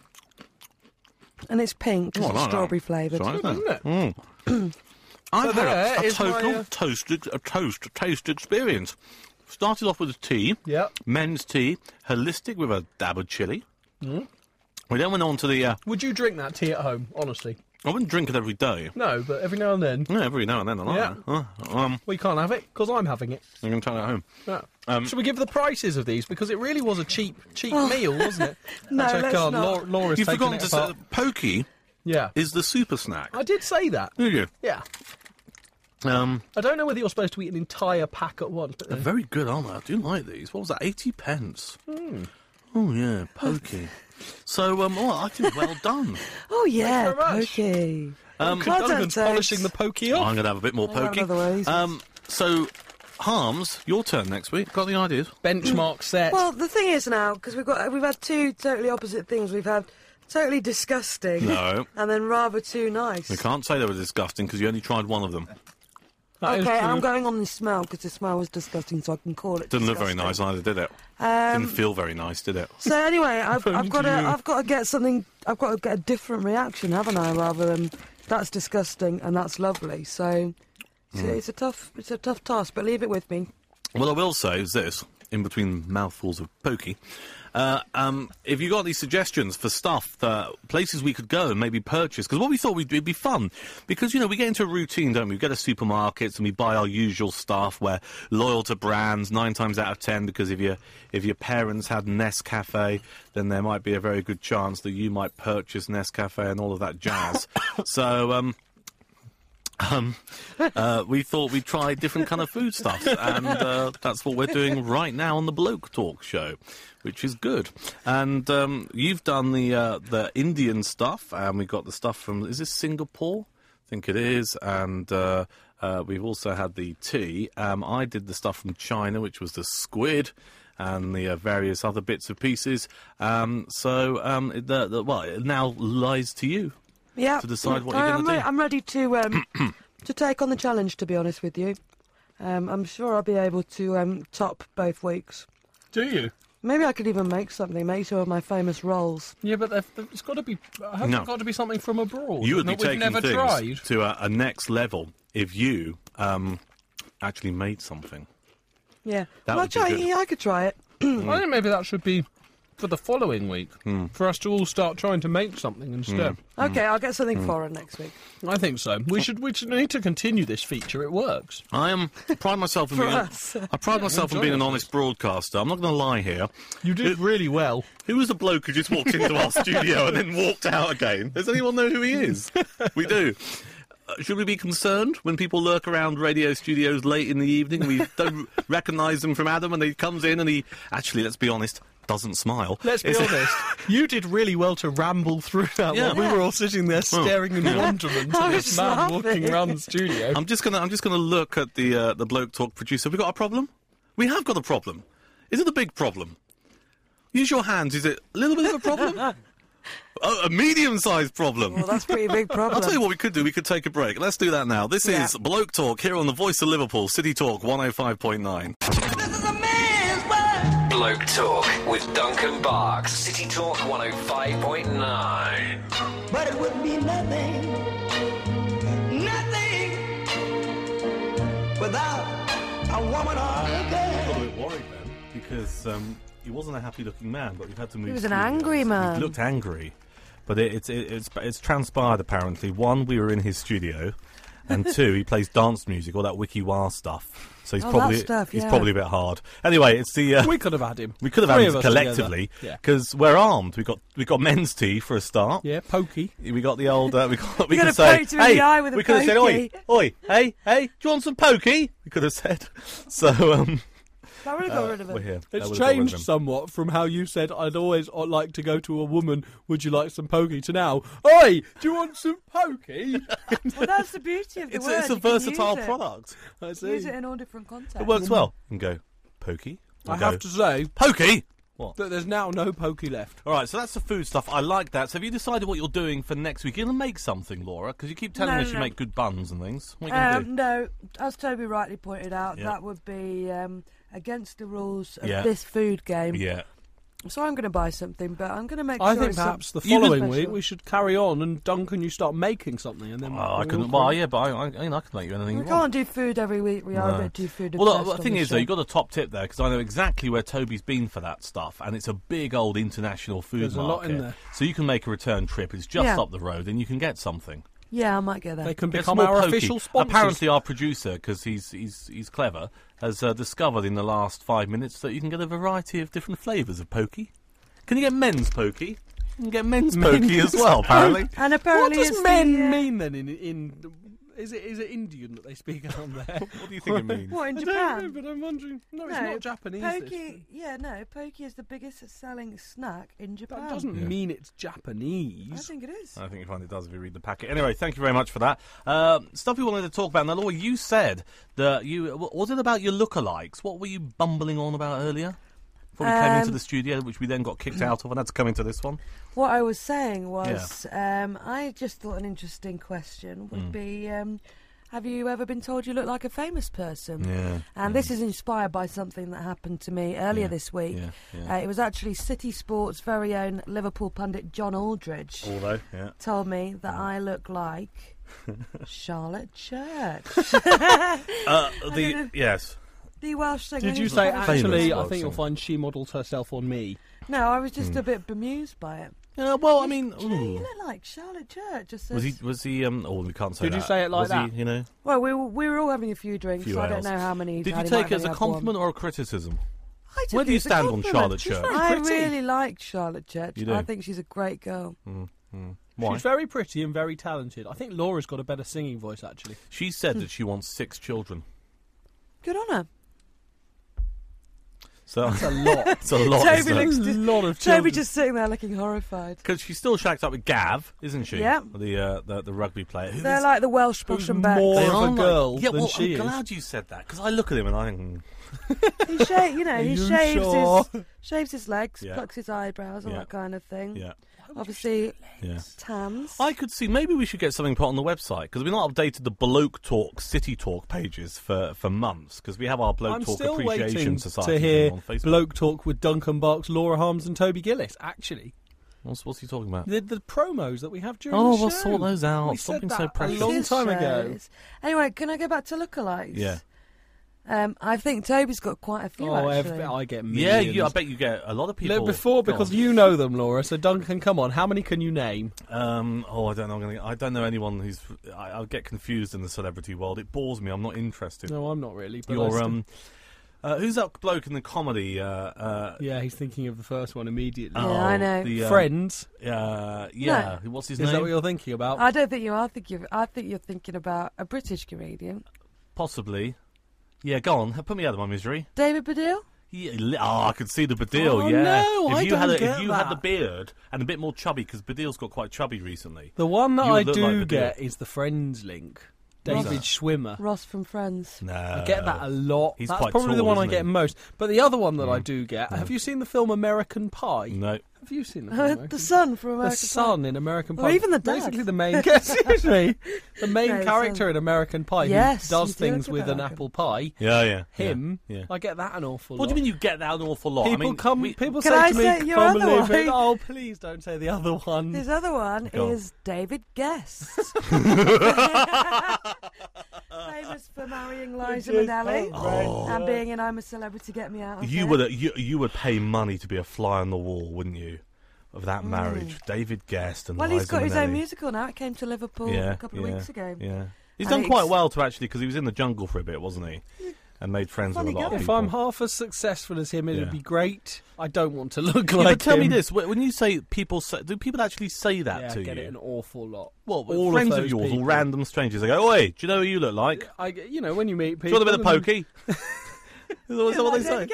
And it's pink because Oh, I it's like that. strawberry flavoured. It's all right, isn't it? Isn't it? I've So had there a, a is my, total uh, toast, a toast, taste experience. Started off with a tea, Yep. men's tea, holistic with a dab of chilli. Mm. We then went on to the. Uh, Would you drink that tea at home, honestly? I wouldn't drink it every day. No, but every now and then. Yeah, every now and then I like Yeah. it. Uh, um, We can't have it, because I'm having it. I'm going to try it at home. Yeah. Um, Should we give the prices of these? Because it really was a cheap cheap meal, wasn't it? Oh. No, Actually, I let's can't. not. Laura, Laura's You've taking forgotten it to say apart. that Pokey Yeah. is the super snack. I did say that. Did you? Yeah. Um, I don't know whether you're supposed to eat an entire pack at once. But they're very good, aren't they? I do like these. What was that? eighty pence. Oh yeah, Pokey. So um, oh, I think well done. Oh, yeah, very much. pokey. Um, Good Well Duggan's done, polishing the Tate. pokey I'm off. going to have a bit more I'll have Pokey. another one. Um, so Harms, your turn next week. Got the ideas? Benchmark set. Well, the thing is now, because we've got we've had two totally opposite things. We've had totally disgusting No. and then rather too nice. We can't say they were disgusting because you only tried one of them. That is Okay, true. I'm going on the smell because the smell was disgusting, so I can call it. Didn't look very nice disgusting. either, did it? Um, Didn't feel very nice, did it? So anyway, I've, Phone I've got to to you. I've got to get something. I've got to get a different reaction, haven't I? Rather than that's disgusting and that's lovely. So it's, it's a tough it's a tough task, but leave it with me. What I will say is this, in between mouthfuls of Pokey, uh, um, if you got any suggestions for stuff, that, places we could go and maybe purchase, because what we thought would it'd be fun, because, you know, we get into a routine, don't we? We go to supermarkets and we buy our usual stuff, we're loyal to brands, nine times out of ten, because if, you, if your parents had Nescafe, then there might be a very good chance that you might purchase Nescafe and all of that jazz. so, um... Um, uh, we thought we'd try different kind of food stuff, and uh, that's what we're doing right now on the Bloke Talk show, which is good. And um, you've done the uh, the Indian stuff, and we got the stuff from, is this Singapore? I think it is. And uh, uh, we've also had the tea. Um, I did the stuff from China, which was the squid and the uh, various other bits and pieces. Um, so, um, the, the, well, it now lies to you. Yeah, To decide what you're I- gonna I'm do. re- I'm ready to um, to take on the challenge. To be honest with you, um, I'm sure I'll be able to um, top both weeks. Do you? Maybe I could even make something, make some of my famous rolls. Yeah, but they've- they've- it's got to be. Has No. it got to be something from abroad? You would be that we've taking never things tried. to a, a next level if you um, actually made something. Yeah, That well, would be try, good. yeah, I could try it. I think maybe that should be for the following week, Hmm. for us to all start trying to make something instead. Okay, I'll get something foreign next week. I think so. We should we should need to continue this feature. It works. I am pride myself in For being. us. I pride myself in enjoy being an it. honest broadcaster. I'm not going to lie here. You did really well. Who was the bloke who just walked into our studio and then walked out again? Does anyone know who he is? We do. should we be concerned when people lurk around radio studios late in the evening and we don't recognise them from Adam and he comes in and he, actually, let's be honest, doesn't smile? Let's be It's- honest, you did really well to ramble through that Yeah. while we were all sitting there staring in wonderment I at was this man laughing. walking around the studio. I'm just gonna, I'm just gonna look at the uh, the Bloke Talk producer. Have we got a problem? We have got a problem. Is it a big problem? Use your hands. Is it a little bit of a problem? a, a medium-sized problem. Well, that's a pretty big problem. I'll tell you what we could do. We could take a break. Let's do that now. This Yeah. is Bloke Talk here on the Voice of Liverpool, City Talk one oh five point nine. This is a man's world. Bloke Talk with Duncan Barks. City Talk one oh five point nine. But it would be nothing, nothing without a woman or a girl. A bit worried then, because um, he wasn't a happy-looking man, but we've had to move. He was an studios. angry man. He looked angry, but it, it's it, it's it's transpired apparently. One, we were in his studio, and two, he plays dance music, all that wiki wah stuff. So he's Oh, probably that stuff, he's yeah. probably a bit hard. Anyway, it's the uh, We could have had him. we could have Three had of it us collectively together. Yeah. because we're armed. We got we got men's tea for a start. Yeah, pokey. We got the old. Uh, we got. We You could gotta say, poke him in "Hey," the eye with a we could have said, "Oi, pokey. oi, hey, hey, do you want some pokey?" We could have said. So um, That would have got rid of we're it. here. It's That would've got rid of changed him. somewhat from how you said I'd always uh, like to go to a woman, would you like some pokey, to now, oi, do you want some pokey? Well, that's the beauty of the It's, word. a- it's a You can versatile use it. product. I see. Use it in all different contexts. It works well. You can go pokey. I or go, have to say pokey. What? that there's now no pokey left. All right, so that's the food stuff. I like that. So have you decided what you're doing for next week? You're going to make something, Laura, because you keep telling No, us you no. make good buns and things. What are you going to Um, no, as Toby rightly pointed out, Yeah. that would be um, against the rules of Yeah. this food game. do? Yeah. So I'm going to buy something, but I'm going to make I sure think it's perhaps some- the You following special. week we should carry on and Duncan, you start making something and then. Oh, I we'll couldn't. all Well, agree. yeah, but I, I, I mean, I can make you anything We you want. can't do food every week. We are No. a bit too food Well, obsessed look, the on thing this is, though, show. you've got a top tip there because I know exactly where Toby's been for that stuff, and it's a big old international food There's a lot market. in there. So you can make a return trip. It's just Yeah. up the road, and you can get something. Yeah, I might get that. They can Get become some more our pokey. official sponsors. Apparently, our producer, because he's he's he's clever, has uh, discovered in the last five minutes that you can get a variety of different flavours of pokey. Can you get men's pokey? You can get men's pokey as well. Apparently. And What apparently, does it's men the, uh, mean then? In, in is it is it Indian that they speak on there? What do you think it means? What in I Japan? don't know, but I'm wondering. No, it's No, not Japanese. this. Pokey, yeah, no, pokey is the biggest selling snack in Japan. That doesn't Yeah. mean it's I Japanese. think it is. I think you find it does if you read the packet. Anyway, thank you very much for that. Uh, stuff we wanted to talk about. Now, Laura, you said that you... Was it about your lookalikes? What were you bumbling on about earlier? Before we came into Um, the studio, which we then got kicked out of and had to come into this one. What I was saying was, um, I just thought an interesting question would Mm. be, um, have you ever been told you look like a famous person? Yeah. And this is inspired by something that happened to me earlier Yeah, this week. yeah, yeah. Uh, it was actually City Sports' very own Liverpool pundit John Aldridge Although, yeah. told me that I look like Charlotte Church, Uh, the... Yes. the Welsh singer. Did you who's say famous. actually? Famous I Welsh think you'll singer. find she modelled herself on me. No, I was Hmm. just a bit bemused by it. Yeah, well, I mean... Do you know you ooh. look like Charlotte Church? Just Was he... says- Was he... Um, oh, we can't say Did you that. say it like was that? He, you know... Well, we were, we were all having a few drinks, Few so I don't ales. know how many. Did you how he take might it as only a have compliment one. or a criticism? I took Where do it you as a stand on compliment. Charlotte She's Church? very I pretty. really like Charlotte Church. You do? I think she's a great girl. Why? She's very pretty and very talented. I think Laura's got a better singing voice, actually. She said that she wants six children. Good on her. So That's a lot. it's a lot. Toby isn't it? looks That's a just- lot of Toby children. just sitting there looking horrified. Because she's still shacked up with Gav, isn't she? Yeah. The uh, the, the rugby player. Who They're is- like the Welsh Who's Bosh and Beck. more they of a are like- girl yeah, than well, she I'm is. glad you said that because I look at him and I think, He sha- you know, Are he you shaves sure? his shaves his legs, Yeah. plucks his eyebrows, all Yeah. that kind of thing. yeah, Obviously, yeah. tans. I could see maybe we should get something put on the website because we've not updated the Bloke Talk City Talk pages for, for months because we have our Bloke I'm Talk still Appreciation waiting Society to thing hear on Facebook. Bloke Talk with Duncan Barks, Laura Harms, and Toby Gillis. Actually, What's, what's he talking about? the, the promos that we have during Oh, the we'll show. sort those out. We Stop said being that so a precious. long His time ago. shows. Anyway, can I go back to lookalikes? Yeah. Um, I think Toby's got quite a few. Oh, actually. ev- I get Yeah, millions. you, I bet you get a lot of people. Look, before, Go because on. you know them, Laura. So Duncan, come on. How many can you name? Um, oh, I don't know. I'm gonna, I don't know anyone who's. I, I'll get confused in the celebrity world. It bores me. I'm not interested. No, I'm not really. But I Your still- um, Uh, who's that bloke in the comedy? Uh, uh, Yeah, he's thinking of the first one immediately. Yeah, I know. The, um, Friends. Uh, yeah. What's his Is name? that what you're thinking about? I don't think you are thinking. I think you're thinking about a British comedian, Possibly. Yeah, go on. Put me out of my misery. David Baddiel. Yeah, li- oh, I could see the Baddiel. Oh, yeah. no, if I you don't had a, get if you had the that. beard and a bit more chubby, because Baddiel's got quite chubby recently. The one that You I would look do like Baddiel. get is the Friends link. David that? Schwimmer. Ross from Friends. No, I get that a lot. He's That's quite probably the tall, one I isn't get he? most. But the other one that I Mm. do get. Have you seen the film American Pie? No. Have you seen the film American the son from The American son in American Pie. Or even the dad. Basically, the main. Excuse me. The main No, the character son. in American Pie Yes, who does you do things look with an American. apple pie. Yeah, yeah. Him. Yeah. yeah. I get that an awful What lot. do you mean you get that an awful lot? People I mean, come. we- people Can say I to me, say your "Can't other believe one?" it." Oh, please don't say the other one. His other one Go on. is David Guest. Famous for marrying Liza Which is- Minnelli oh, and being in I'm a Celebrity, Get Me Out of You Here. would you you would pay money to be a fly on the wall, wouldn't you? Of that marriage, David Guest and Well, Liza he's got his own Minnelli. musical now. It came to Liverpool Yeah, a couple of yeah, weeks ago. Yeah, he's And done it's- quite well to actually because he was in the jungle for a bit, wasn't he? And made friends with Funny a lot guy. of If people. I'm half as successful as him, it'd Yeah. be great. I don't want to look Yeah, like but tell me him. this: wh- when you say people, say, do people actually say that Yeah, I to get you? it an awful lot. Well, all friends of, of, those yours people. or random strangers, they go, "Oi, do you know who you look like? I, you know, when you meet Do people, you want a bit of and- pokey?" Is that what- is that what they say?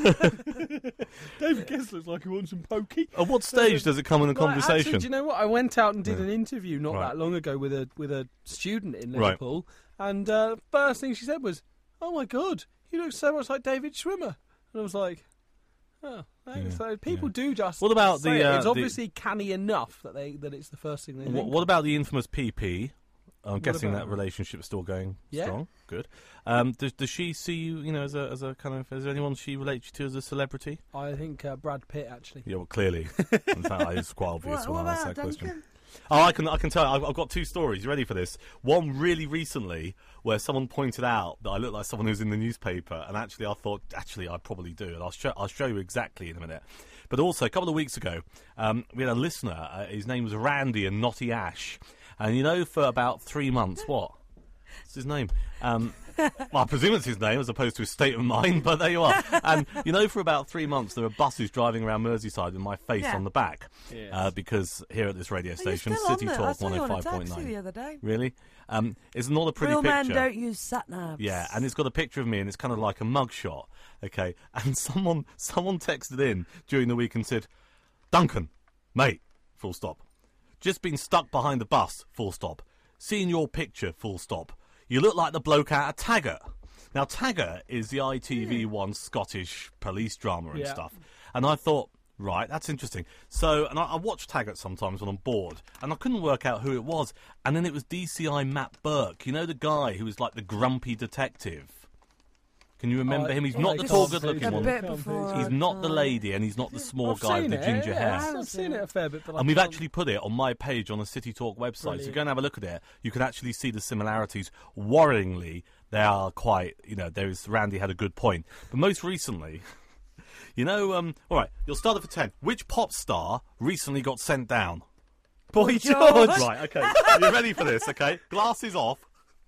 David Guest. David Guest looks like he wants some pokey. At what stage does it come in the Well, conversation? actually, do you know what? I went out and did Yeah. an interview not Right. that long ago with a with a student in Right. Liverpool, and uh, first thing she said was, "Oh my God, you look so much like David Schwimmer," and I was like, "Oh, thanks." Yeah, So people yeah. do just. What about say the, it. uh, It's the- obviously canny enough that they that it's the first thing they What, think. what of. about the infamous P P? I'm guessing about that her? relationship's still going Yeah. strong. Good. Um, does, does she see you, you know, as a as a kind of? Is there anyone she relates you to as a celebrity? I think uh, Brad Pitt actually. Yeah, well, clearly. In fact, it's quite obvious What, when what I asked about that question. Duncan? Oh, I can I can tell. I've, I've got two stories. You ready for this? One really recently, where someone pointed out that I look like someone who's in the newspaper, and actually I thought, actually I probably do, and I'll show I'll show you exactly in a minute. But also a couple of weeks ago, um, we had a listener. Uh, his name was Randy and Knotty Ash, and you know, for about three months, what? What's his name? Um, well, I presume it's his name as opposed to his state of mind, but there you are. And, you know, for about three months, there were buses driving around Merseyside with my face Yeah. on the back. Yes. Uh, because here at this radio Oh, you're station, still on City there. I Talk saw you on a one oh five point taxi the nine. other day. Really? Um, it's not a pretty Real men picture. don't use sat navs. Yeah, and it's got a picture of me, and it's kind of like a mugshot. Okay, and someone someone texted in during the week and said, "Duncan, mate, full stop. Just been stuck behind the bus, full stop. Seeing your picture, full stop. You look like the bloke out of Taggart." Now, Taggart is the I T V one Scottish police drama and Yeah. stuff, and I thought, right, that's interesting. So, and I, I watch Taggart sometimes when I'm bored, and I couldn't work out who it was. And then it was D C I Matt Burke, you know, the guy who was like the grumpy detective. Can you remember Oh, him? He's yeah, not I the can't tall, see good-looking A him. one. bit Can't before. He's our not the time. lady, and he's not the small I've guy seen with the it, ginger yeah, hair. I've hair. seen it a fair bit, but I And we've can't- actually put it on my page on the City Talk website. So Brilliant. go and have a look at it. You can actually see the similarities. Worryingly, they are quite, you know, there is, Randy had a good point. But most recently, you know, um, all right, you'll start it for ten. Which pop star recently got sent down? Boy George. George. Right, okay. Are you ready for this, okay? Glasses off.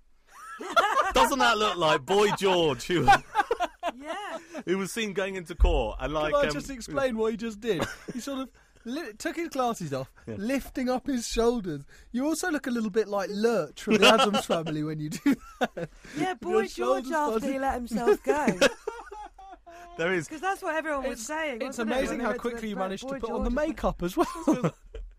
Doesn't that look like Boy George, who, Yeah. who was seen going into court and like... Can I um, just explain what he just did? He sort of li- took his glasses off, lifting up his shoulders. You also look a little bit like Lurch from the Addams Family when you do that. Yeah, Boy Your George shoulders after started- he let himself go. There is... Because that's what everyone was saying. It's wasn't it, amazing when they how went to quickly the you front? managed to Boy put on the George was makeup as well.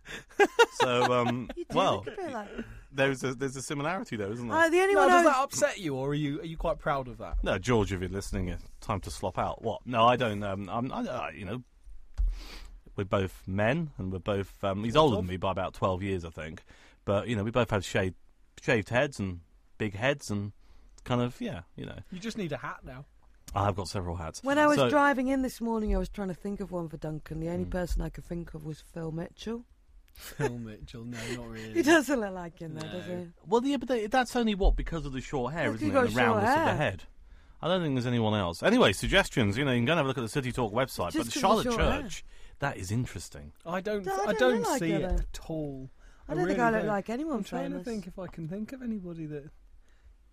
So, um, like, you do well, look a bit like... there's a, there's a similarity there, isn't there? Uh, the only Now, one does I that was... upset you, or are you are you quite proud of that? No, George, if you're listening, it's time to slop out. What? No, I don't. Um, I'm, I, uh, you know, we're both men, and we're both. Um, he's older than me by about twelve years, I think. But you know, we both have shaved, shaved heads and big heads, and kind of, yeah, you know. You just need a hat now. I have got several hats. When I was So- driving in this morning, I was trying to think of one for Duncan. The Mm. only person I could think of was Phil Mitchell. Phil Mitchell, no, not really. He doesn't look like him, though, No. does he? Well, yeah, but they, that's only what because of the short hair, Look, isn't he it? got And the short roundness of the hair. head. I don't think there's anyone else. Anyway, suggestions. You know, you can go and have a look at the City Talk website. Just but 'cause of Charlotte the short hair. Church, that is interesting. I don't. No, I I don't don't look like see her, it though. at all. I don't think really I look don't. like anyone I'm trying famous. to think if I can think of anybody that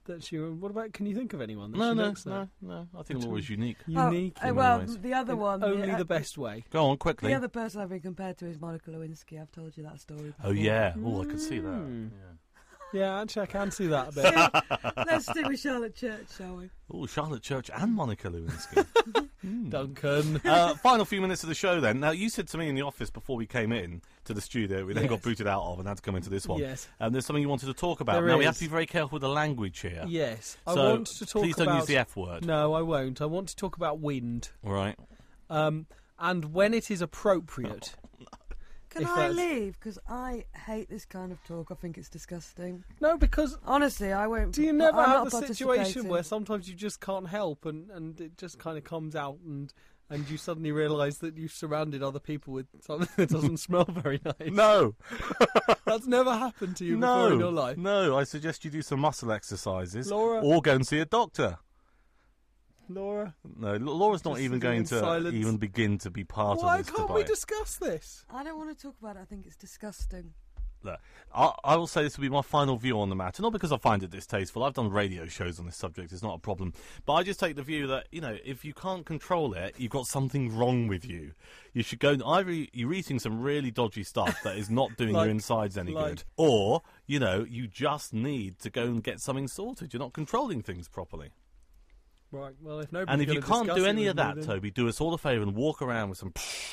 that she. What about? Can you think of anyone? That No, she no, looks no, no. I think Laura's unique. unique. Oh, uh, in well, many ways. the other in one. only the, the best way. Go on, quickly. The other person I've been compared to is Monica Lewinsky. I've told you that story before. Oh, yeah. Oh, I could see that. Mm. Yeah. Yeah, actually, I can see that a bit. Let's stick with Charlotte Church, shall we? Oh, Charlotte Church and Monica Lewinsky. Duncan. uh, final few minutes of the show then. Now, you said to me in the office before we came in to the studio, we then Yes. got booted out of and had to come into this one. Yes. Um, there's something you wanted to talk about. There now, we have is. to be very careful with the language here. Yes, I So, want to talk please don't about. use the F word. No, I won't. I want to talk about wind, All right. um, and when it is appropriate. Can If I that's- leave? Because I hate this kind of talk. I think it's disgusting. No, because Honestly, I won't. do you never I'm have not the situation participating. where sometimes you just can't help, and, and it just kind of comes out, and and you suddenly realise that you've surrounded other people with something that doesn't smell very nice? No. That's never happened to you before in your No. life. No, I suggest you do some muscle exercises. Laura? Or go and see a doctor. Laura, No, L- Laura's not Just even sitting going in to silence. even begin to be part why of this can't debate. we discuss this? I don't want to talk about it. I think it's disgusting. Look, I, I will say this will be my final view on the matter, not because I find it distasteful. I've done radio shows on this subject, it's not a problem. But I just take the view that, you know, if you can't control it, you've got something wrong with you. You should go, either you're eating some really dodgy stuff that is not doing Like- your insides any like- good, or, you know, you just need to go and get something sorted. You're not controlling things properly. Right. Well, if nobody And if you can't do any of that, then... Toby, do us all a favour and walk around with some...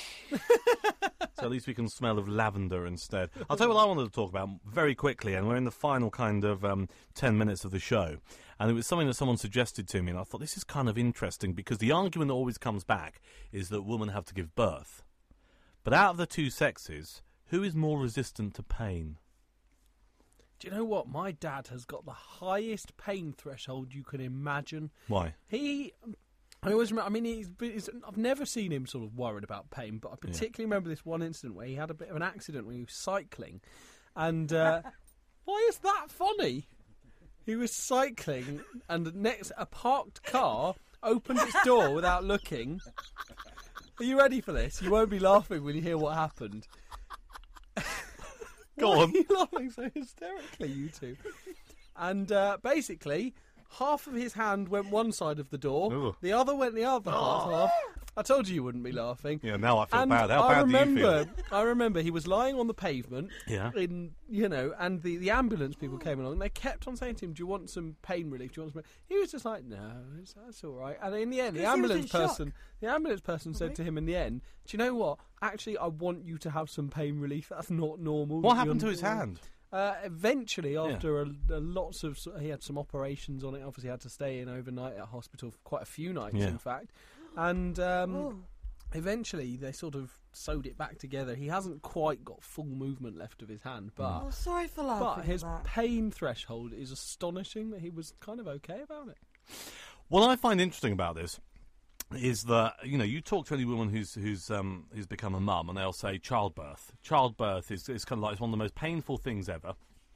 So at least we can smell of lavender instead. I'll tell you what I wanted to talk about very quickly, and we're in the final kind of um, ten minutes of the show. And it was something that someone suggested to me, and I thought this is kind of interesting because the argument that always comes back is that women have to give birth. But out of the two sexes, who is more resistant to pain? Do you know what? My dad has got the highest pain threshold you can imagine. Why? He, I always remember. I mean, he's, he's, I've never seen him sort of worried about pain, but I particularly remember this one incident where he had a bit of an accident when he was cycling, and uh, why is that funny? He was cycling, and next a parked car opened its door without looking. Are you ready for this? You won't be laughing when you hear what happened. Go Why on. are you laughing so hysterically, you two? And uh, basically, half of his hand went one side of the door, Ooh. the other went the other half. I told you you wouldn't be laughing. Yeah, now I feel and bad. How I bad remember, do you feel? I remember he was lying on the pavement. Yeah. In you know, and the, the ambulance people came along, and they kept on saying to him, "Do you want some pain relief? Do you want some?" He was just like, "No, it's, that's all right." And in the end, the Because he was in ambulance shock. person, the ambulance person said to him in the end, "Do you know what? Actually, I want you to have some pain relief. That's not normal." What You're happened to his not- hand? Uh, eventually, after a, a lots of, he had some operations on it. Obviously, had to stay in overnight at hospital for quite a few nights, Yeah. in fact. And um, Oh. eventually, they sort of sewed it back together. He hasn't quite got full movement left of his hand, but Oh, sorry for laughing but his at that. pain threshold is astonishing. That he was kind of okay about it. What I find interesting about this is that, you know, you talk to any woman who's who's um, who's become a mum, and they'll say childbirth. Childbirth is, is kind of like it's one of the most painful things ever.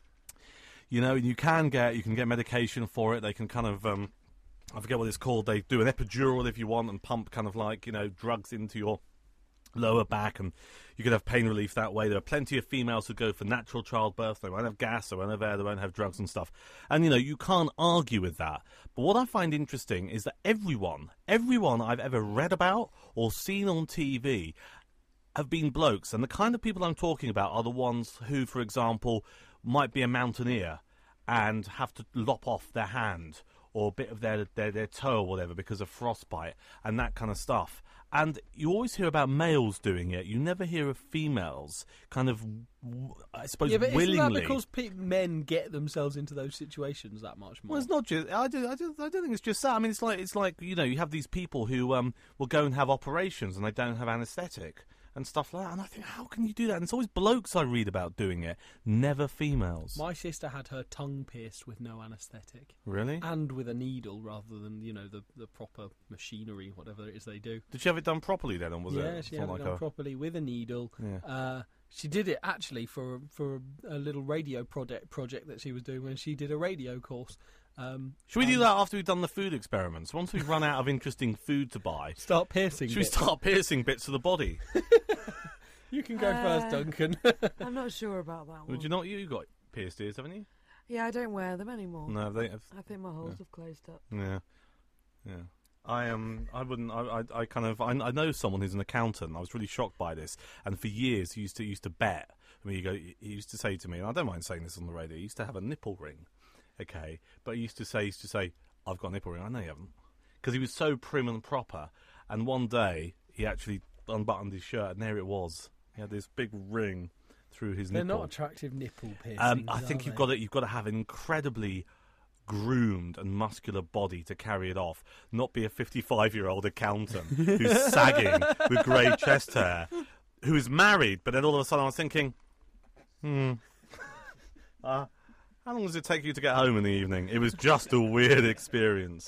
You know, you can get you can get medication for it. They can kind of um, I forget what it's called. They do an epidural if you want and pump kind of like, you know, drugs into your lower back, and you can have pain relief that way. There are plenty of females who go for natural childbirth. They won't have gas, they won't have air, they won't have drugs and stuff. And, you know, you can't argue with that. But what I find interesting is that everyone, everyone I've ever read about or seen on T V have been blokes. And the kind of people I'm talking about are the ones who, for example, might be a mountaineer and have to lop off their hand or a bit of their, their, their toe or whatever because of frostbite and that kind of stuff. And you always hear about males doing it. You never hear of females kind of, w- I suppose, Yeah, but willingly. isn't that because pe- men get themselves into those situations that much more? Well, it's not just. I do, I, do, I don't think it's just that. I mean, it's like it's like you know, you have these people who um will go and have operations and they don't have anaesthetic and stuff like that. And I think, how can you do that? And it's always blokes I read about doing it, never females. My sister had her tongue pierced with no anaesthetic. Really? And with a needle rather than, you know, the, the proper machinery, whatever it is they do. Did she have it done properly then, or was yeah, it she sort had of it like done a? properly with a needle. Yeah. Uh, she did it actually for for a little radio project project that she was doing when she did a radio course. Um, Should we do and that after we've done the food experiments? Once we've run out of interesting food to buy, Start piercing. should we bits. start piercing bits of the body? You can go Uh, first, Duncan. I'm not sure about that one. Would you not? You got pierced ears, haven't you? Yeah, I don't wear them anymore. No, they. Have, I think my holes yeah. have closed up. Yeah, yeah. I am. Um, I wouldn't. I. I, I kind of. I, I know someone who's an accountant. I was really shocked by this, and for years he used to used to bet. I mean, you go. He used to say to me, and I don't mind saying this on the radio. He used to have a nipple ring, okay. But he used to say, he used to say, "I've got a nipple ring." I know you haven't, because he was so prim and proper. And one day he actually unbuttoned his shirt, and there it was. He had this big ring through his They're nipple. not attractive nipple piercings. Um, I are think you've they? got to you've got to have an incredibly groomed and muscular body to carry it off, not be a fifty-five-year-old accountant who's sagging with grey chest hair, who is married, but then all of a sudden I was thinking, hmm, uh, how long does it take you to get home in the evening? It was just a weird experience.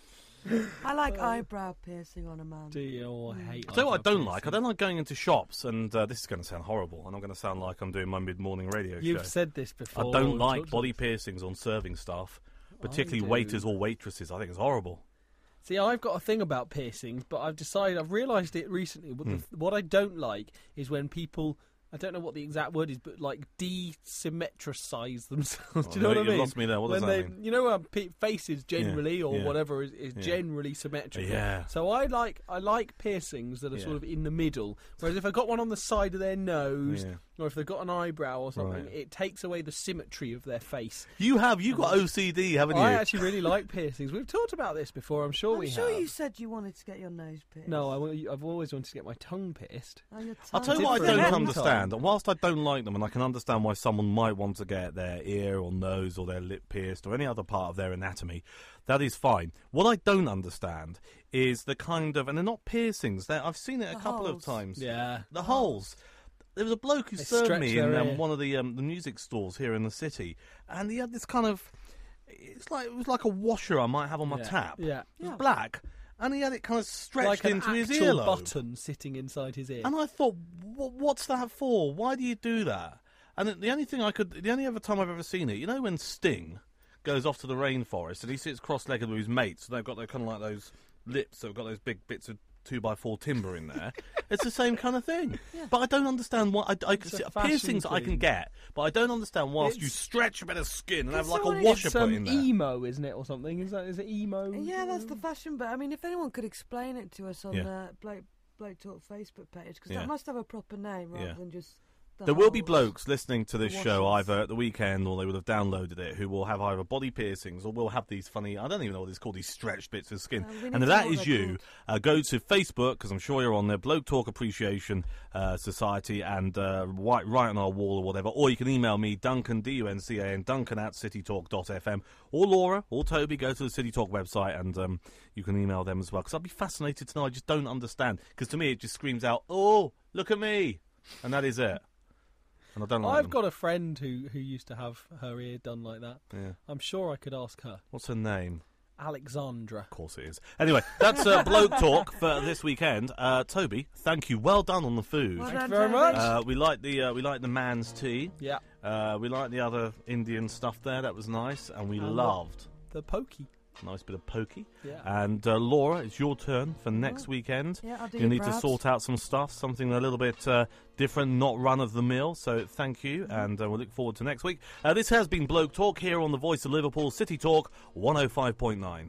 I like eyebrow piercing on a man. Do you? Oh, I hate. I tell you what I eyebrow don't like. I piercing. don't like going into shops, and uh, this is going to sound horrible, and I'm going to sound like I'm doing my mid-morning radio You've show. said this before. I don't We've like talked body about- piercings on serving staff, particularly do. waiters or waitresses. I think it's horrible. See, I've got a thing about piercings, but I've decided, I've realised it recently. What, Hmm. the, what I don't like is when people, I don't know what the exact word is, but like de-symmetricize themselves. Do you know Oh, what I you mean? lost me there. What when does that they, mean? You know, um, pe- faces generally or yeah. whatever is, is Yeah. generally symmetrical. Yeah. So I like I like piercings that are Yeah. sort of in the middle. Whereas if I got one on the side of their nose, Yeah. or if they've got an eyebrow or something, Right. it takes away the symmetry of their face. You have. You got O C D, haven't you? I actually really like piercings. We've talked about this before. I'm sure I'm we sure have. you said you wanted to get your nose pierced. No, I, wa- I've always wanted to get my tongue pierced. Oh, your I'll tell you what I Different don't time. understand. And whilst I don't like them, and I can understand why someone might want to get their ear or nose or their lip pierced or any other part of their anatomy, that is fine. What I don't understand is the kind of, and they're not piercings. They're, I've seen it a The couple holes. of times. Yeah. The holes. There was a bloke who They served stretch me in their um, ear. one of the um, the music stores here in the city, and he had this kind of, it's like it was like a washer I might have on my Yeah. tap. Yeah. It was black, and he had it kind of stretched Like an into his actual earlobe. button sitting inside his ear. And I thought, "Wha- what's that for? Why do you do that? And the only thing I could, the only other time I've ever seen it, you know, when Sting goes off to the rainforest and he sits cross-legged with his mates, and they've got their kind of like those lips, they've got those big bits of two by four timber in there. It's the same kind of thing. But I don't understand why. I, I, It's a see, fashion piercings I can thing. get, but I don't understand whilst you It's- stretch a bit of skin and have It's like a someone- washer It's put um, in there. emo, isn't it, or something? Is that is it emo? Yeah, that's the fashion. But I mean, if anyone could explain it to us on Yeah. the Bloke, Bloke Talk Facebook page, because Yeah. that must have a proper name rather Yeah. than just. The There will be holes. blokes listening to this The show washers. either at the weekend or they would have downloaded it who will have either body piercings or will have these funny, I don't even know what it's called, these stretched bits of skin. Uh, we need and to if that know what is they're you, called. uh, go to Facebook, because I'm sure you're on there, Bloke Talk Appreciation uh, Society, and uh, write, write on our wall or whatever. Or you can email me, Duncan, D U N C A N, Duncan at citytalk dot f m. Or Laura, or Toby, go to the City Talk website and um, you can email them as well. Because I'd be fascinated to know, I just don't understand. Because to me it just screams out, oh, look at me. And that is it. And I don't like I've them. got a friend who, who used to have her ear done like that. Yeah. I'm sure I could ask her. What's her name? Alexandra. Of course it is. Anyway, that's uh, Bloke Talk for this weekend. Uh, Toby, thank you. Well done on the food. Well Thank done, you very Toby. much. Uh, we like the uh, we like the man's tea. Yeah. Uh, we like the other Indian stuff there. That was nice, and we And loved The pokey. nice bit of pokey. Yeah. And uh, Laura, it's your turn for next weekend. Yeah, I'll do You your need to grabs. sort out some stuff, something a little bit uh, different, not run of the mill. So thank you, Mm-hmm. and uh, we'll look forward to next week. Uh, this has been Bloke Talk here on the Voice of Liverpool, City Talk one oh five point nine.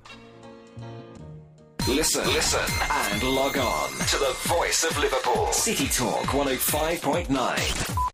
Listen, listen, and log on to the Voice of Liverpool, City Talk one oh five point nine.